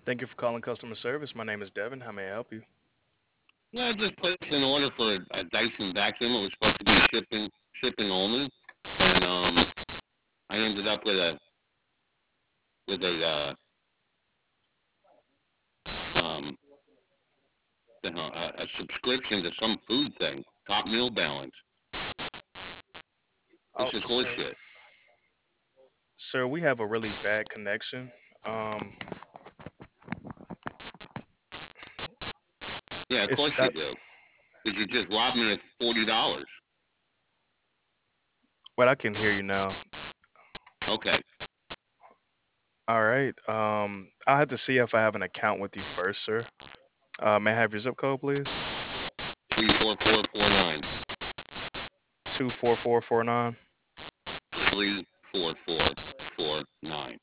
Thank you for calling customer service. My name is Devin. How may I help you? Yeah, I just placed an order for a Dyson vacuum. It was supposed to be shipping only, and I ended up with a um a subscription to some food thing, Top Meal Balance. Oh, This is sir. horseshit. Sir, we have a really bad connection. Um, Yeah, of it's course you that. do. Because you just robbed me of $40. Well, I can hear you now. Okay, All right. I'll have to see if I have an account with you first, sir. May I have your zip code, please? 34449. 24449. 34449.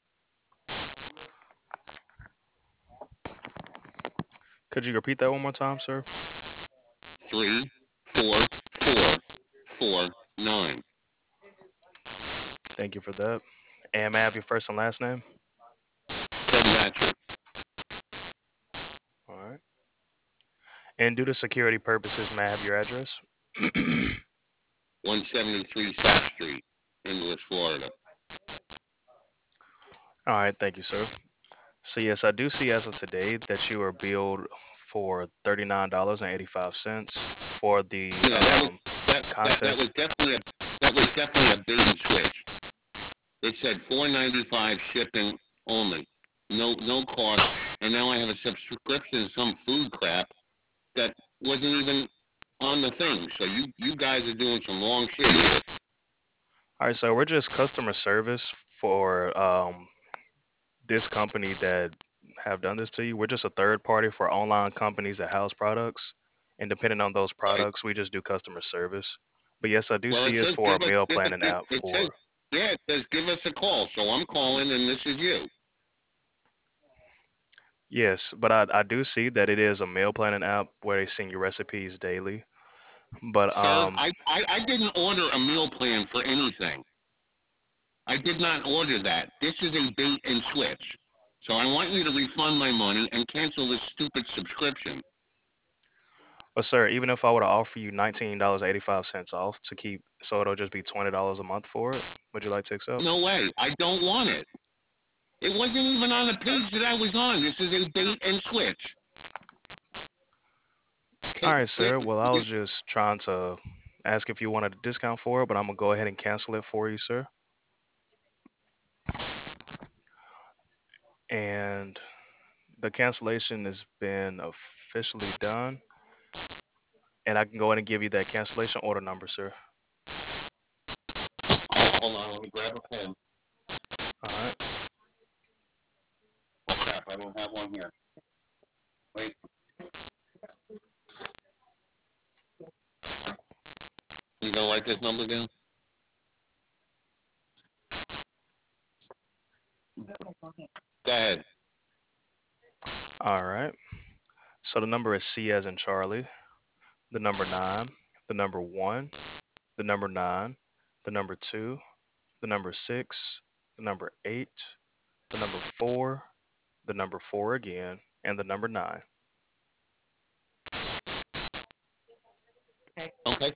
Could you repeat that one more time, sir? 34449. Thank you for that. And may I have your first and last name? Ted Matcher, All right. And due to security purposes, may I have your address? 173 South Street, Inglewood, Florida. All right. Thank you, sir. So yes, I do see as of today that you are billed for $39.85 for the Yeah, that contest. was definitely a bait and switch. It said $4.95 shipping only, no cost, and now I have a subscription to some food crap that wasn't even on the thing. So you guys are doing some wrong shit here. All right, so we're just customer service for this company that have done this to you. We're just a third party for online companies that house products, and depending on those Right? products, we just do customer service. But yes, I do Well, see it it's says for a meal planning app it says for. yeah, it says give us a call. So I'm calling, and this is you. Yes, but I do see that it is a meal planning app where they send you recipes daily. But Sir, I didn't order a meal plan for anything. I did not order that. This is a bait and switch. So I want you to refund my money and cancel this stupid subscription. sir, even if I were to offer you $19.85 off to keep, so it'll just be $20 a month for it, would you like to accept? No way. I don't want it. It wasn't even on the page that I was on. This is a bait and switch. All Okay, right, sir. Well, I was just trying to ask if you wanted a discount for it, but I'm gonna go ahead and cancel it for you, sir. And the cancellation has been officially done, and I can go ahead and give you that cancellation order number, sir. hold on. Let me grab a pen. All right. Oh, crap. I don't have one here. Wait. You gonna write this number down? Go ahead. All right. So the number is C as in Charlie, the number nine, the number one, the number nine, the number two, the number six, the number eight, the number four, the number four again, and the number nine. Okay.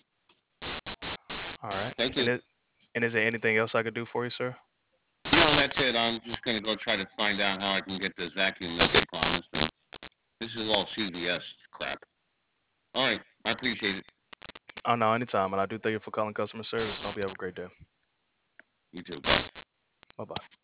All right. Thank And you. is there anything else I could do for you, sir? No, that's it. I'm just gonna go try to find out how I can get this vacuum that they promised me. This is all CVS crap. All right. I appreciate it. Oh no, anytime. And I do thank you for calling customer service. And I hope you have a great day. You too. Bye. Bye bye.